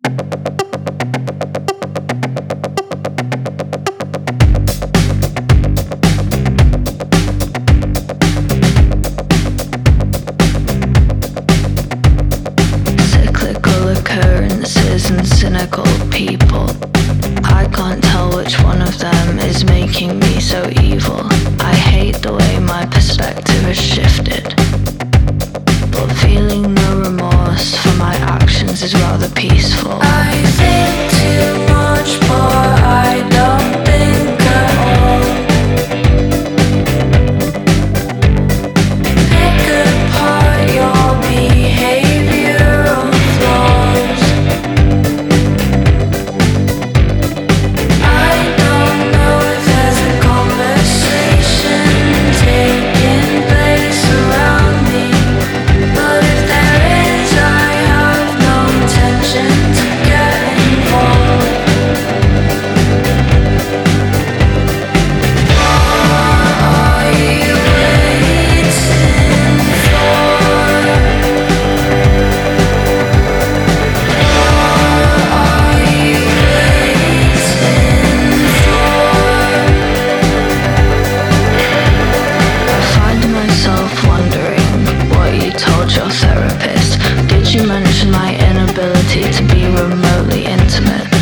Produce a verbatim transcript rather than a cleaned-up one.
Cyclical occurrences and cynical people. I can't tell which one of them is making me so evil. I hate the way my perspective has shifted, but feeling no remorse for my actions is rather peaceful. I think too much, but I don't think at all. Pick apart your behavioral flaws. I don't know if there's a conversation taking place around me, but if there is, I have no intention to get involved. What are you waiting for? What are you waiting for? I find myself wondering what you told your therapist. Did you mention my inability to be remotely intimate?